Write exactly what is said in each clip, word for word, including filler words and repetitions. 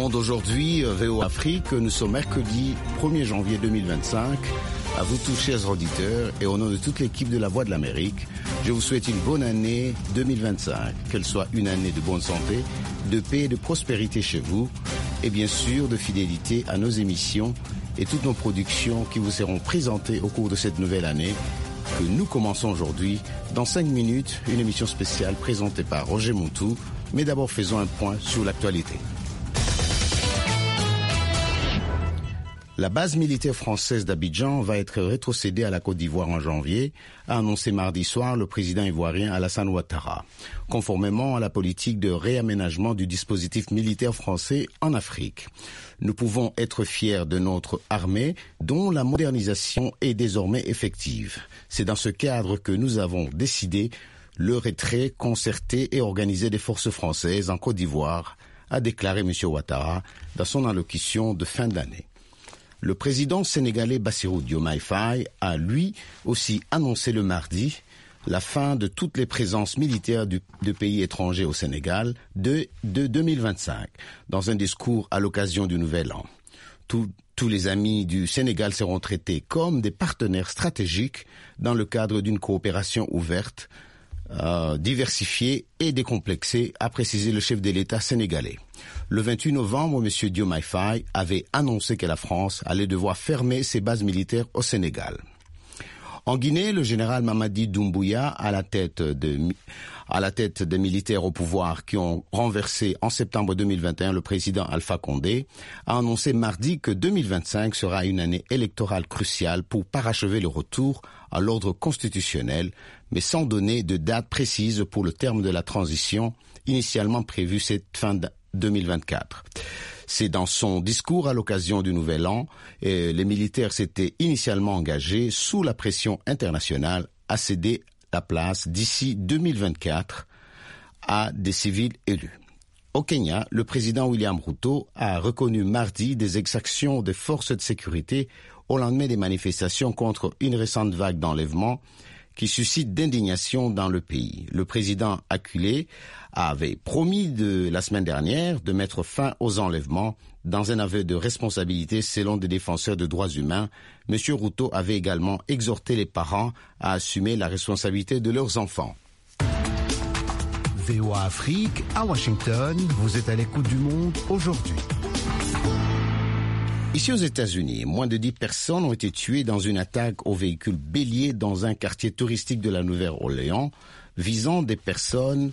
Monde aujourd'hui, V O Afrique, nous sommes mercredi premier janvier deux mille vingt-cinq. À vous tous, chers auditeurs, et au nom de toute l'équipe de La Voix de l'Amérique, je vous souhaite une bonne année deux mille vingt-cinq. Qu'elle soit une année de bonne santé, de paix et de prospérité chez vous, et bien sûr de fidélité à nos émissions et toutes nos productions qui vous seront présentées au cours de cette nouvelle année que nous commençons aujourd'hui. Dans cinq minutes, une émission spéciale présentée par Roger Montou. Mais d'abord, faisons un point sur l'actualité. La base militaire française d'Abidjan va être rétrocédée à la Côte d'Ivoire en janvier, a annoncé mardi soir le président ivoirien Alassane Ouattara, conformément à la politique de réaménagement du dispositif militaire français en Afrique. Nous pouvons être fiers de notre armée, dont la modernisation est désormais effective. C'est dans ce cadre que nous avons décidé le retrait concerté et organisé des forces françaises en Côte d'Ivoire, a déclaré M. Ouattara dans son allocution de fin d'année. Le président sénégalais Bassirou Diomaye Faye a lui aussi annoncé le mardi la fin de toutes les présences militaires du, de pays étrangers au Sénégal de, de deux mille vingt-cinq, dans un discours à l'occasion du Nouvel An. Tout, tous les amis du Sénégal seront traités comme des partenaires stratégiques dans le cadre d'une coopération ouverte, euh, diversifiée et décomplexée, a précisé le chef de l'État sénégalais. Le vingt-huit novembre, M. Diomaye Faye avait annoncé que la France allait devoir fermer ses bases militaires au Sénégal. En Guinée, le général Mamadi Doumbouya, à la tête de, à la tête des militaires au pouvoir qui ont renversé en septembre deux mille vingt et un le président Alpha Condé, a annoncé mardi que deux mille vingt-cinq sera une année électorale cruciale pour parachever le retour à l'ordre constitutionnel, mais sans donner de date précise pour le terme de la transition initialement prévue cette fin deux mille vingt-quatre. C'est dans son discours à l'occasion du Nouvel An, et les militaires s'étaient initialement engagés sous la pression internationale à céder la place d'ici deux mille vingt-quatre à des civils élus. Au Kenya, le président William Ruto a reconnu mardi des exactions des forces de sécurité au lendemain des manifestations contre une récente vague d'enlèvements qui suscite d'indignation dans le pays. Le président acculé avait promis de, la semaine dernière de mettre fin aux enlèvements dans un aveu de responsabilité selon des défenseurs de droits humains. M. Ruto avait également exhorté les parents à assumer la responsabilité de leurs enfants. V O A Afrique, à Washington, vous êtes à l'écoute du monde aujourd'hui. Ici aux États-Unis, moins de dix personnes ont été tuées dans une attaque au véhicule bélier dans un quartier touristique de la Nouvelle-Orléans, visant des personnes,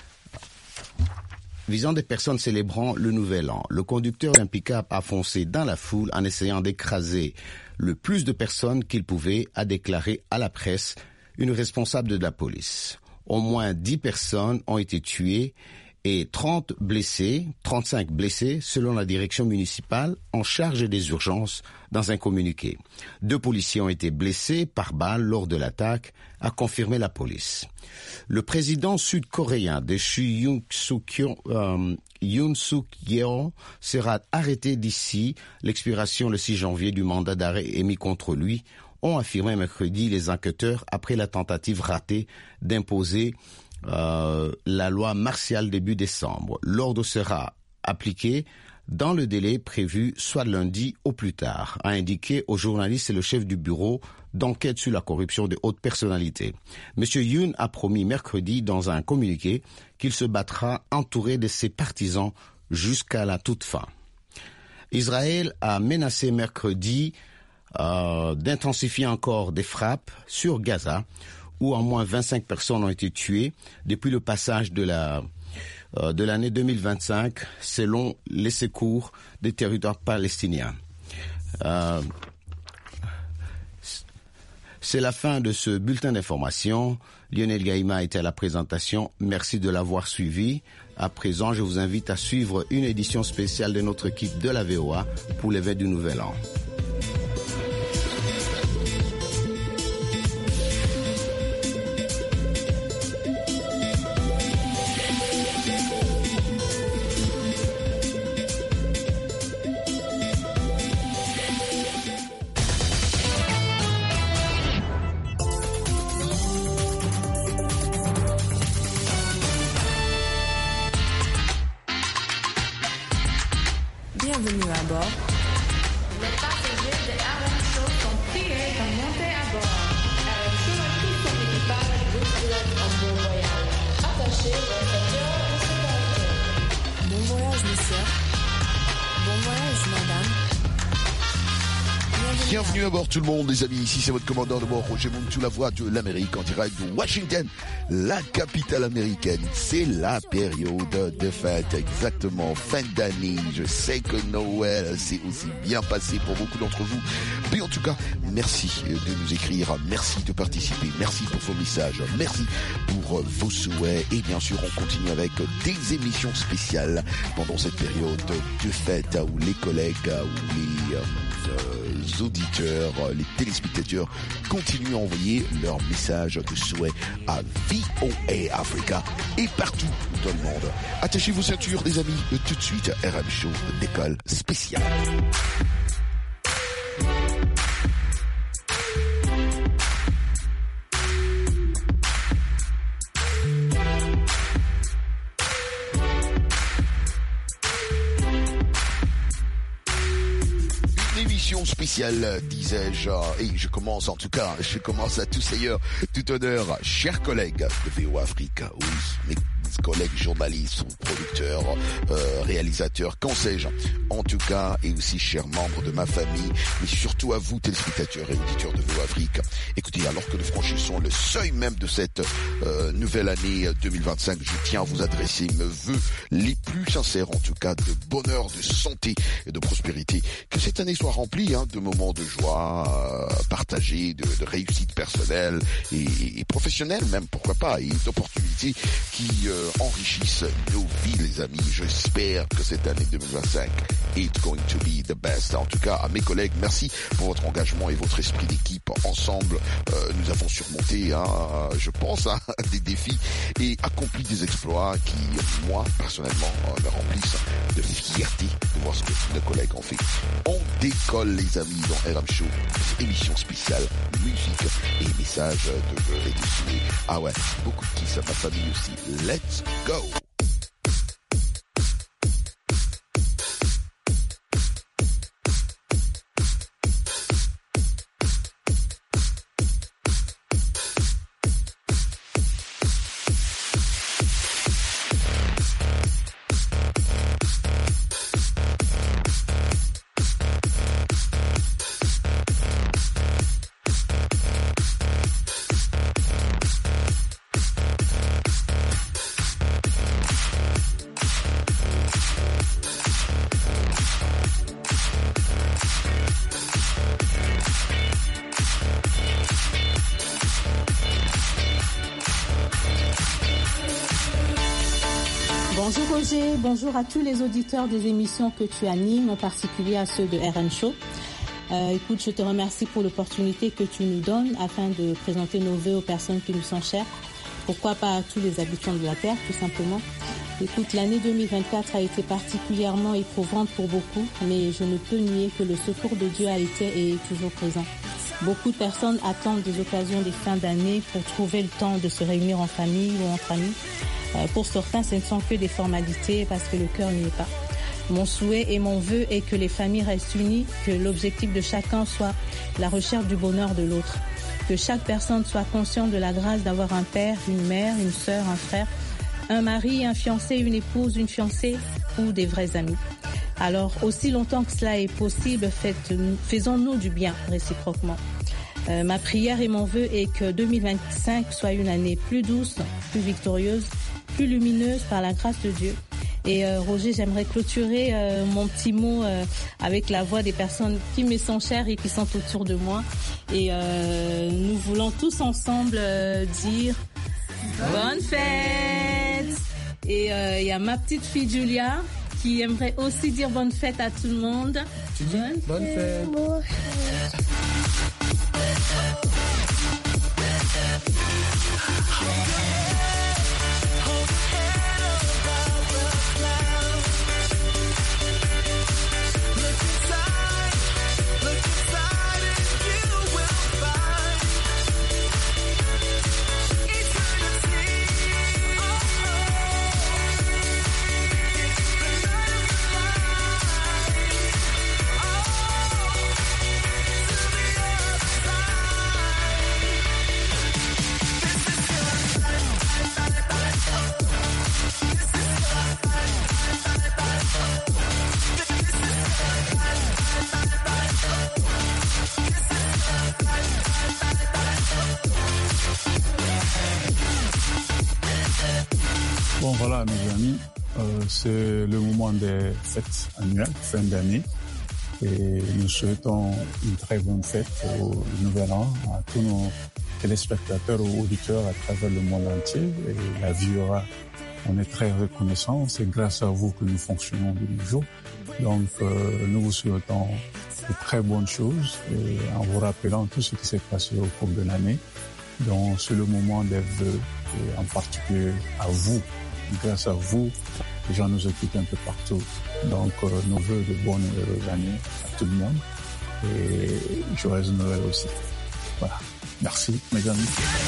visant des personnes célébrant le Nouvel An. Le conducteur d'un pick-up a foncé dans la foule en essayant d'écraser le plus de personnes qu'il pouvait, a déclaré à la presse une responsable de la police. Au moins dix personnes ont été tuées et trente blessés, trente-cinq blessés selon la direction municipale en charge des urgences dans un communiqué. Deux policiers ont été blessés par balle lors de l'attaque, a confirmé la police. Le président sud-coréen déchu Yoon Suk-yeol euh, Yoon Suk-yeol sera arrêté d'ici l'expiration le six janvier du mandat d'arrêt émis contre lui, ont affirmé mercredi les enquêteurs après la tentative ratée d'imposer Euh, la loi martiale début décembre. L'ordre sera appliqué dans le délai prévu, soit lundi au plus tard, a indiqué aux journalistes le chef du bureau d'enquête sur la corruption de hautes personnalités. M. Yoon a promis mercredi dans un communiqué qu'il se battra entouré de ses partisans jusqu'à la toute fin. Israël a menacé mercredi euh, d'intensifier encore des frappes sur Gaza, où au moins vingt-cinq personnes ont été tuées depuis le passage de la euh, de l'année deux mille vingt-cinq, selon les secours des territoires palestiniens. Euh, c'est la fin de ce bulletin d'information. Lionel Gaïma était à la présentation. Merci de l'avoir suivi. À présent, je vous invite à suivre une édition spéciale de notre équipe de la V O A pour les fêtes du Nouvel An. Bienvenue à bord. Les passagers de R M Show sont priés de monter à bord. R M Show et tout son équipage vous souhaitent un bon voyage. Attachez vos ceintures de sécurité. Bon voyage, monsieur. Bon voyage, madame. Bienvenue à bord tout le monde les amis, ici c'est votre commandant de bord Roger Montou, la voix de l'Amérique en direct de Washington, la capitale américaine. C'est la période de fête, exactement, fin d'année. Je sais que Noël s'est aussi bien passé pour beaucoup d'entre vous, mais en tout cas, merci de nous écrire, merci de participer, merci pour vos messages, merci pour vos souhaits et bien sûr on continue avec des émissions spéciales pendant cette période de fête où les collègues, où les euh, auditeurs, les téléspectateurs continuent à envoyer leurs messages de souhait à V O A Africa et partout dans le monde. Attachez vos ceintures les amis, tout de suite R M Show d'école spéciale. Spéciale, disais-je, et je commence en tout cas, je commence à tous ailleurs, tout honneur, chers collègues de V O A Afrique, oui, mes collègues journalistes, producteurs, euh, réalisateurs, qu'en sais-je, en tout cas, et aussi chers membres de ma famille, mais surtout à vous, téléspectateurs et auditeurs de V O A Afrique. Écoutez, alors que nous franchissons le seuil même de cette euh, nouvelle année deux mille vingt-cinq, je tiens à vous adresser mes vœux les plus sincères, en tout cas, de bonheur, de santé et de prospérité. Que cette année soit remplie hein, de moments de joie euh, partagés, de, de réussite personnelle et, et professionnelle même, pourquoi pas, et d'opportunités qui euh, enrichissent nos vies, les amis. J'espère que cette année deux mille vingt-cinq is going to be the best. En tout cas, à mes collègues, merci pour votre engagement et votre esprit d'équipe. Ensemble, euh, nous avons surmonté, hein, je pense, hein, des défis et accompli des exploits qui, moi, personnellement, me remplissent de fierté de voir ce que nos collègues ont fait. On décolle, les amis, dans R M Show, émission spéciale, musique et messages de vœux et de souhaits. Ah ouais, beaucoup de kiss à ma famille aussi. Let's go! Bonjour Roger, bonjour à tous les auditeurs des émissions que tu animes, en particulier à ceux de R M Show. Euh, écoute, je te remercie pour l'opportunité que tu nous donnes afin de présenter nos vœux aux personnes qui nous sont chères. Pourquoi pas à tous les habitants de la Terre, tout simplement. Écoute, l'année deux mille vingt-quatre a été particulièrement éprouvante pour beaucoup, mais je ne peux nier que le secours de Dieu a été et est toujours présent. Beaucoup de personnes attendent des occasions des fins d'année pour trouver le temps de se réunir en famille ou entre amis. Euh, pour certains, ce ne sont que des formalités parce que le cœur n'y est pas. Mon souhait et mon vœu est que les familles restent unies, que l'objectif de chacun soit la recherche du bonheur de l'autre, que chaque personne soit consciente de la grâce d'avoir un père, une mère, une sœur, un frère, un mari, un fiancé, une épouse, une fiancée ou des vrais amis. Alors, aussi longtemps que cela est possible, faites, faisons-nous du bien réciproquement. Euh, ma prière et mon vœu est que deux mille vingt-cinq soit une année plus douce, plus victorieuse, plus lumineuse par la grâce de Dieu. Et euh, Roger, j'aimerais clôturer euh, mon petit mot euh, avec la voix des personnes qui me sont chères et qui sont autour de moi. Et euh, nous voulons tous ensemble euh, dire bonne fête. Et il euh, y a ma petite fille Julia qui aimerait aussi dire bonne fête à tout le monde. Tu dis bonne fête. Bonne fête. Voilà, mes amis, euh, c'est le moment des fêtes annuelles, fin d'année. Et nous souhaitons une très bonne fête au Nouvel An à tous nos téléspectateurs ou auditeurs à travers le monde entier. Et la vie aura, on est très reconnaissants. C'est grâce à vous que nous fonctionnons de nos jours. Donc, euh, nous vous souhaitons de très bonnes choses et en vous rappelant tout ce qui s'est passé au cours de l'année. Donc, c'est le moment des vœux et en particulier à vous. Grâce à vous, les gens nous écoutent un peu partout. Donc, euh, nos vœux de bonnes et heureuses années à tout le monde. Et joyeux Noël aussi. Voilà. Merci, mes amis.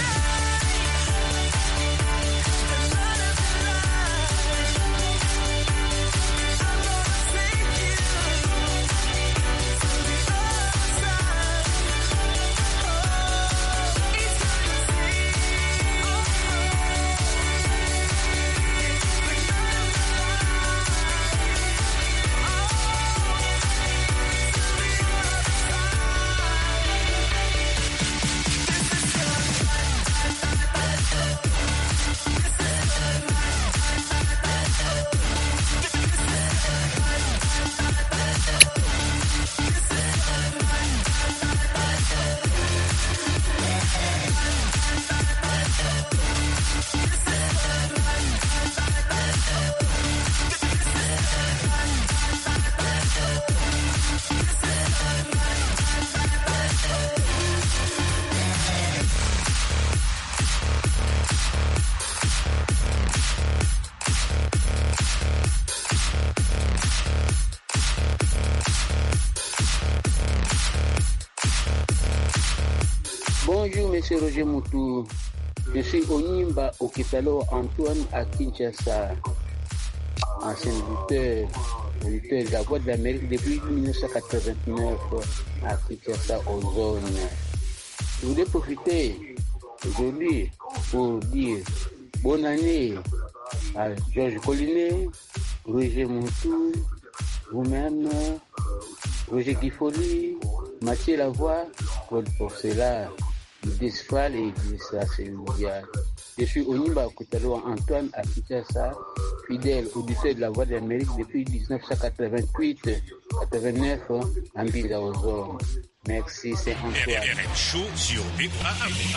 Bonjour, monsieur Roger Moutou. Je suis Onimba Okitalo Antoine à Kinshasa, ancien lutteur, lutteur de la Voix de l'Amérique depuis dix-neuf cent quatre-vingt-neuf à Kinshasa, aux zones. Je voulais profiter aujourd'hui pour dire bonne année à Georges Collinet, Roger Moutou, vous-même, Roger Guifoli, Mathieu Lavoie, Claude Porcela, Desfal et Glissa Seloudia. Je suis Onimba Okitalo Antoine à Kinshasa, fidèle auditeur de la Voix de l'Amérique depuis dix-neuf cent quatre-vingt-huit quatre-vingt-neuf en Binga aux zones. Merci, c'est Antoine. R N Show sur V O A Afrique.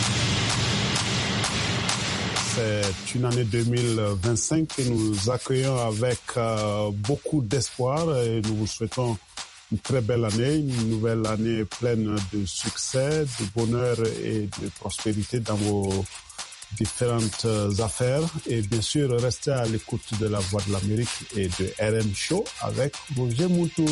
C'est une année deux mille vingt-cinq que nous accueillons avec euh, beaucoup d'espoir et nous vous souhaitons une très belle année, une nouvelle année pleine de succès, de bonheur et de prospérité dans vos différentes affaires. Et bien sûr, restez à l'écoute de la Voix de l'Amérique et de R N Show avec Roger Moutou.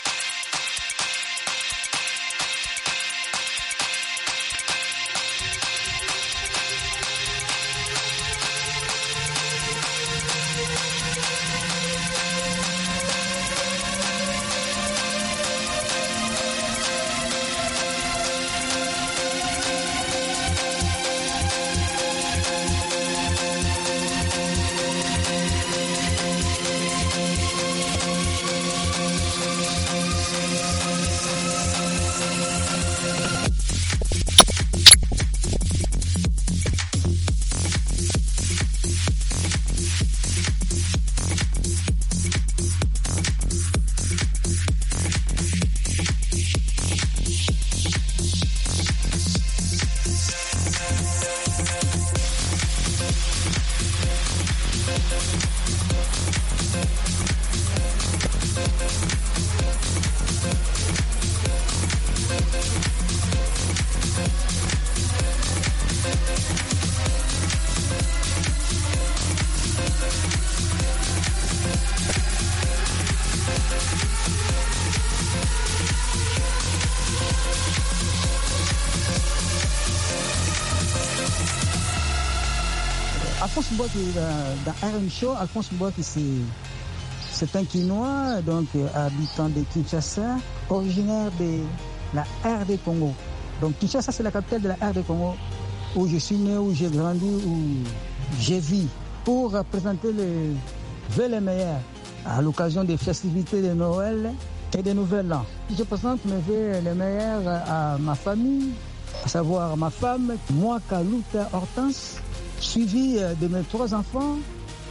Alphonse Mbouaki, dans, dans R N Show, Alphonse Mbouaki, c'est, c'est un Quinois, donc habitant de Kinshasa, originaire de la R D Congo. Donc Kinshasa, c'est la capitale de la R D Congo, où je suis né, où j'ai grandi, où j'ai vécu, pour présenter les vœux les meilleurs à l'occasion des festivités de Noël et de Nouvel An. Je présente mes vœux les meilleurs à ma famille, à savoir ma femme, moi, Kalouta Hortense, suivi de mes trois enfants,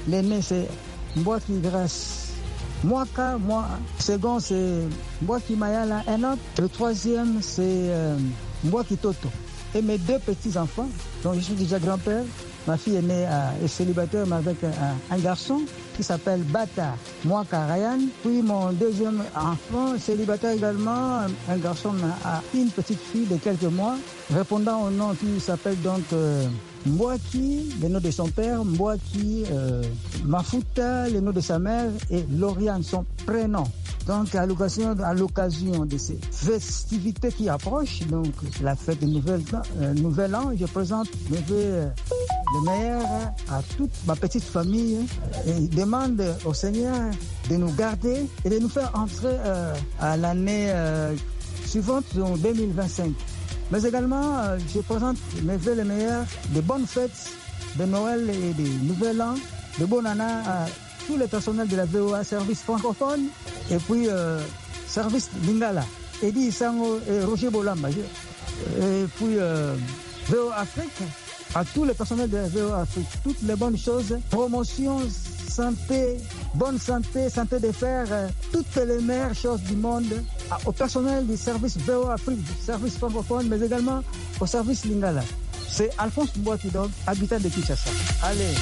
L'aîné, c'est Mbouaki Grâce Mwaka. Moi, second, c'est Mbouaki Mayala Enoch. Le troisième, c'est euh, Mbouaki Toto. Et mes deux petits-enfants, dont je suis déjà grand-père. Ma fille est née à, est célibataire, mais avec un, un garçon qui s'appelle Bata Mwaka Ryan. Puis mon deuxième enfant, célibataire également, un, un garçon a une petite fille de quelques mois, répondant au nom qui s'appelle donc euh, Mbouaki, le nom de son père, Mbouaki euh, Mafuta, le nom de sa mère, et Lauriane, son prénom. Donc à l'occasion, à l'occasion de ces festivités qui approchent, donc la fête du nouvel, euh, nouvel an, je présente mes vœux euh, le meilleur à toute ma petite famille et demande au Seigneur de nous garder et de nous faire entrer euh, à l'année euh, suivante, en deux mille vingt-cinq. Mais également, euh, je présente mes vœux les meilleurs, de bonnes fêtes de Noël et de Nouvel An, de bonne année à tous les personnels de la V O A, service francophone, et puis euh, service Lingala, Eddie Sango et Roger Bolamba, et puis euh, V O A Afrique, à tous les personnels de la V O A Afrique, toutes les bonnes choses, promotion, santé, bonne santé, santé des fers, euh, toutes les meilleures choses du monde, à, au personnel du service V O A Afrique, du service francophone, mais également au service Lingala. C'est Alphonse Mbouaki, donc, habitant de Kinshasa. Allez.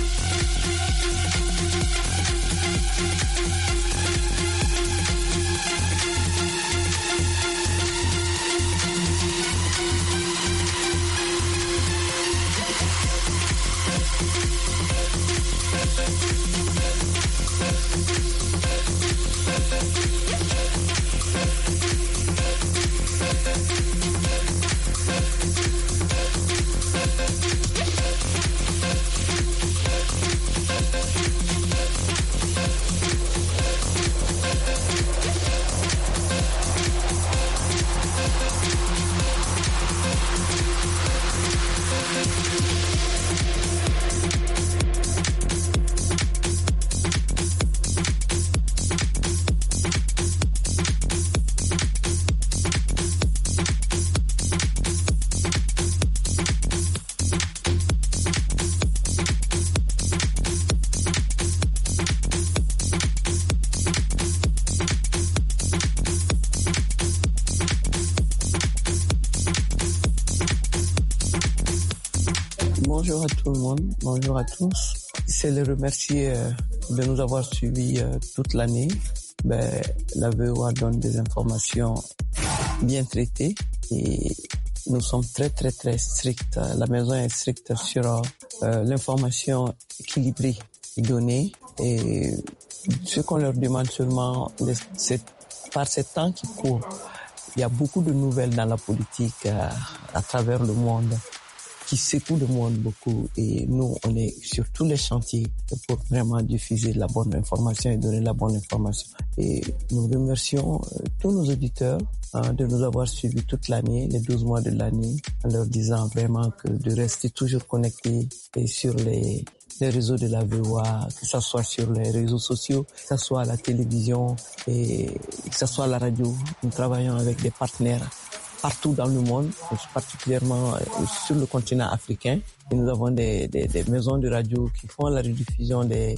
Bonjour à tout le monde, bonjour à tous. C'est le remercier euh, de nous avoir suivis euh, toute l'année. Ben, la V O A donne des informations bien traitées et nous sommes très très très stricts. La maison est stricte sur euh, l'information équilibrée et donnée. Et ce qu'on leur demande seulement, c'est par ces temps qui courent, il y a beaucoup de nouvelles dans la politique euh, à travers le monde, qui secoue le monde beaucoup, et nous, on est sur tous les chantiers pour vraiment diffuser la bonne information et donner la bonne information. Et nous remercions euh, tous nos auditeurs hein, de nous avoir suivis toute l'année, les douze mois de l'année, en leur disant vraiment que de rester toujours connectés et sur les, les réseaux de la V O A, que ce soit sur les réseaux sociaux, que ce soit à la télévision et que ce soit à la radio. Nous travaillons avec des partenaires partout dans le monde, particulièrement sur le continent africain. Et nous avons des, des, des maisons de radio qui font la rediffusion des,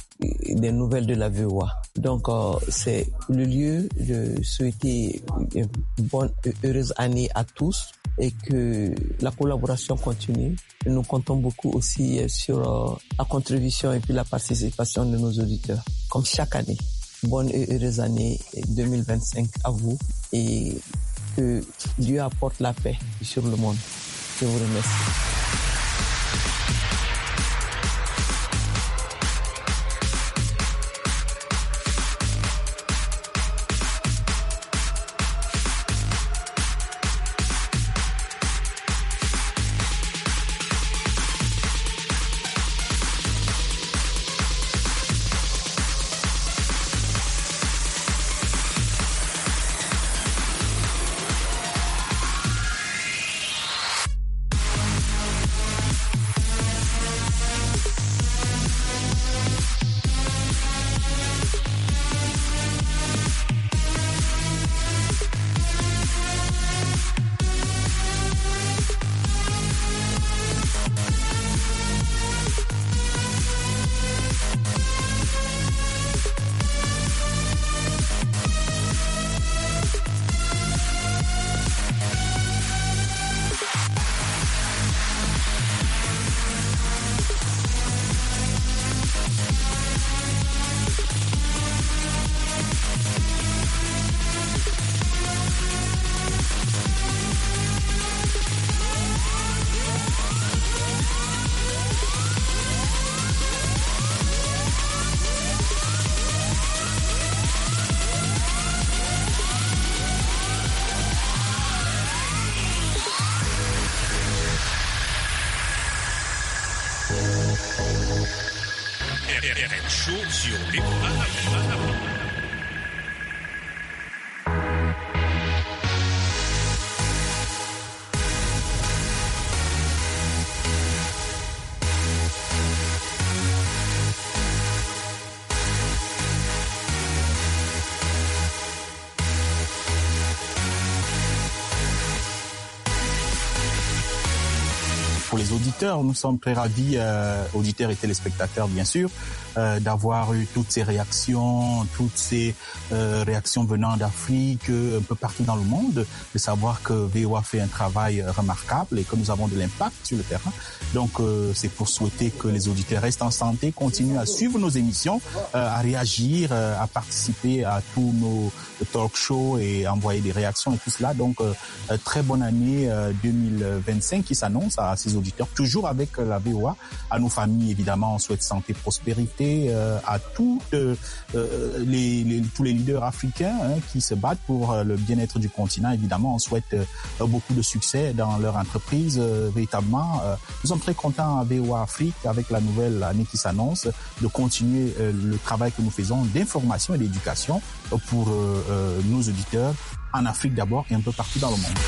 des nouvelles de la V O A. Donc, euh, c'est le lieu de souhaiter une bonne et heureuse année à tous et que la collaboration continue. Et nous comptons beaucoup aussi sur euh, la contribution et puis la participation de nos auditeurs, comme chaque année. Bonne et heureuse année deux mille vingt-cinq à vous et que Dieu apporte la paix sur le monde. Je vous remercie. Show sur V O A Afrique. Pour les auditeurs, nous sommes très ravis, euh, auditeurs et téléspectateurs bien sûr, euh, d'avoir eu toutes ces réactions, toutes ces euh, réactions venant d'Afrique, un peu partout dans le monde, de savoir que V O A fait un travail remarquable et que nous avons de l'impact sur le terrain. Donc euh, c'est pour souhaiter que les auditeurs restent en santé, continuent à suivre nos émissions, euh, à réagir, euh, à participer à tous nos talk shows et envoyer des réactions et tout cela. Donc euh, très bonne année euh, deux mille vingt-cinq qui s'annonce à ces auditeurs, toujours avec la V O A. À nos familles, évidemment, on souhaite santé, prospérité, euh, à toutes, euh, les, les, tous les leaders africains hein, qui se battent pour euh, le bien-être du continent. Évidemment, on souhaite euh, beaucoup de succès dans leur entreprise, euh, véritablement. Euh, nous sommes très contents à V O A Afrique, avec la nouvelle année qui s'annonce, de continuer euh, le travail que nous faisons d'information et d'éducation pour euh, euh, nos auditeurs, en Afrique d'abord et un peu partout dans le monde.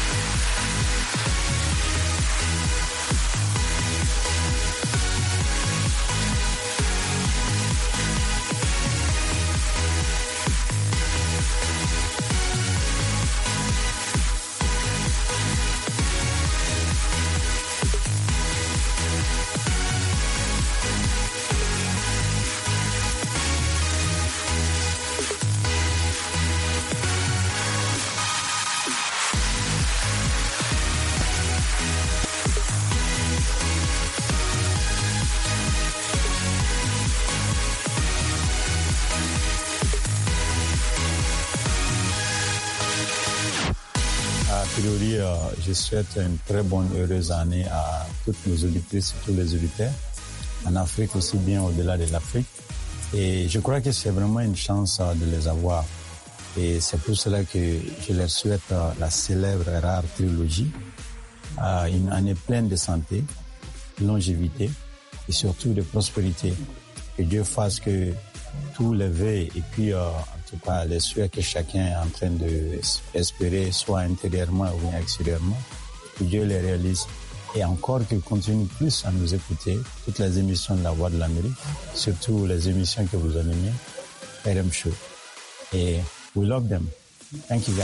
Je souhaite une très bonne, heureuse année à toutes nos auditrices et tous les auditeurs, en Afrique aussi bien au-delà de l'Afrique. Et je crois que c'est vraiment une chance de les avoir. Et c'est pour cela que je leur souhaite la célèbre et rare trilogie, une année pleine de santé, de longévité et surtout de prospérité. Que Dieu fasse que tous les vœux et puis euh, en tout cas les souhaits que chacun est en train d'espérer, soit intérieurement ou extérieurement, que Dieu les réalise. Et encore qu'il continue plus à nous écouter, toutes les émissions de la Voix de l'Amérique, surtout les émissions que vous animez, R M Show. Et we love them. Thank you guys.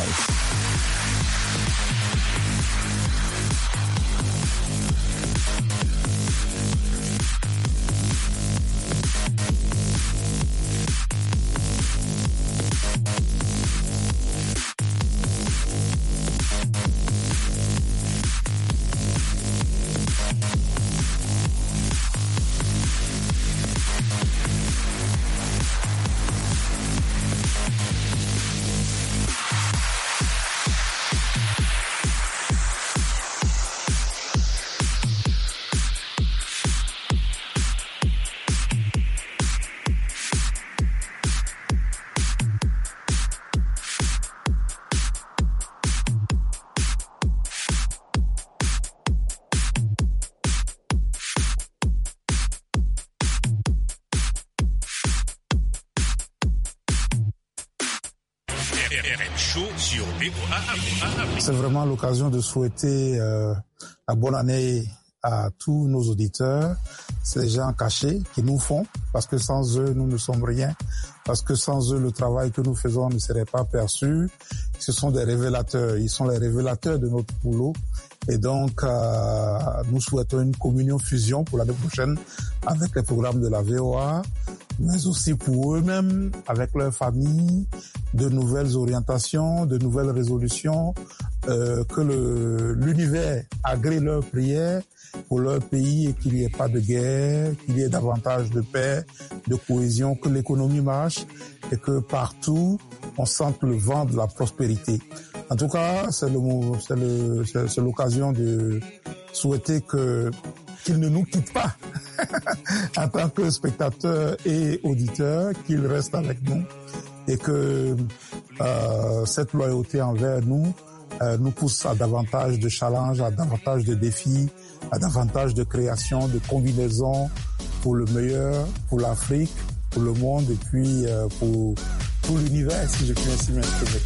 C'est vraiment l'occasion de souhaiter euh, la bonne année à tous nos auditeurs, ces gens cachés qui nous font, parce que sans eux, nous ne sommes rien, parce que sans eux, le travail que nous faisons ne serait pas perçu. Ce sont des révélateurs, ils sont les révélateurs de notre boulot. Et donc, euh, nous souhaitons une communion fusion pour l'année prochaine avec les programmes de la V O A, mais aussi pour eux-mêmes, avec leur famille, de nouvelles orientations, de nouvelles résolutions, euh, que le, l'univers agrée leurs prières pour leur pays et qu'il n'y ait pas de guerre, qu'il y ait davantage de paix, de cohésion, que l'économie marche et que partout on sente le vent de la prospérité. En tout cas, c'est, le, c'est, le, c'est, c'est l'occasion de souhaiter que qu'ils ne nous quittent pas en tant que spectateurs et auditeurs, qu'ils restent avec nous et que euh, cette loyauté envers nous euh, nous pousse à davantage de challenges, à davantage de défis, à davantage de créations, de combinaisons pour le meilleur, pour l'Afrique pour le monde et puis euh, pour tout l'univers, si je puis ainsi m'exprimer.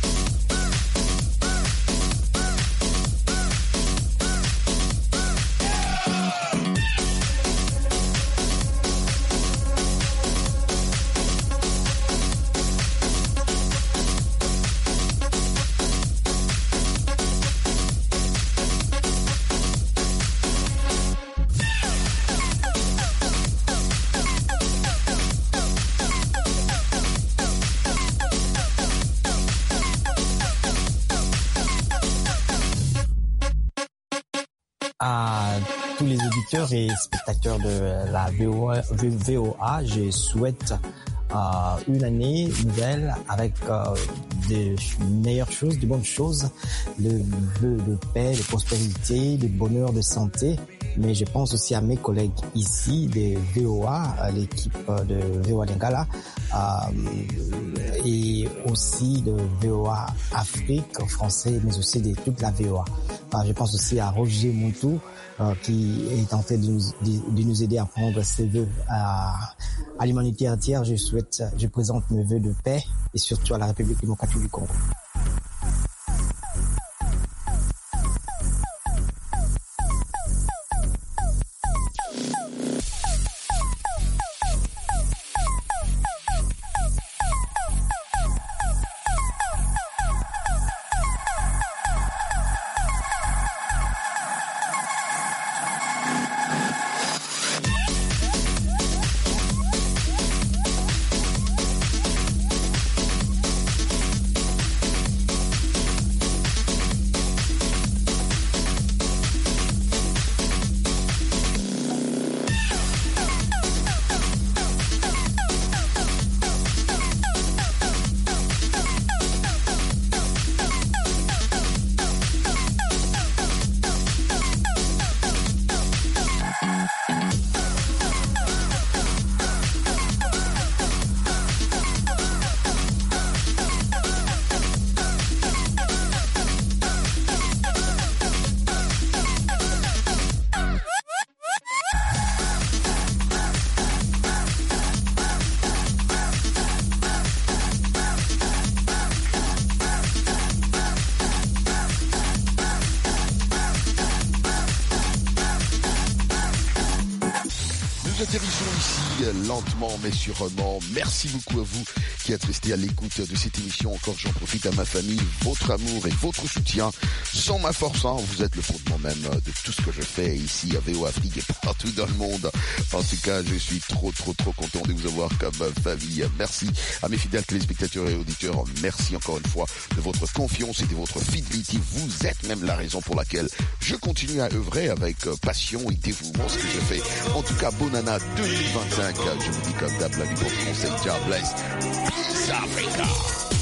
À tous les auditeurs et spectateurs de la V O A, je souhaite euh, une année nouvelle avec euh, des meilleures choses, de bonnes choses, le vœu de paix, de prospérité, de bonheur, de santé. Mais je pense aussi à mes collègues ici de V O A, l'équipe de V O A Lingala, euh, et aussi de V O A Afrique, français, mais aussi de toute la V O A. Euh, je pense aussi à Roger Moutou, euh, qui est tenté de nous, de, de nous aider à prendre ses vœux à, à l'humanité entière. Je souhaite, je présente mes vœux de paix et surtout à la République démocratique du Congo. Atterrissons ici lentement mais sûrement. Merci beaucoup à vous qui êtes restés à l'écoute de cette émission. Encore j'en profite à ma famille, votre amour et votre soutien. Sans ma force, hein, vous êtes le fondement même de tout ce que je fais ici à V O Afrique et partout dans le monde. En tout cas, je suis trop trop trop content de vous avoir comme famille. Merci à mes fidèles téléspectateurs et auditeurs. Merci encore une fois de votre confiance et de votre fidélité. Vous êtes même la raison pour laquelle je continue à œuvrer avec passion et dévouement ce que je fais. En tout cas, bonne année deux mille vingt-cinq, je vous dis comme d'hab, la vie pour le conseil, God bless. Peace Africa.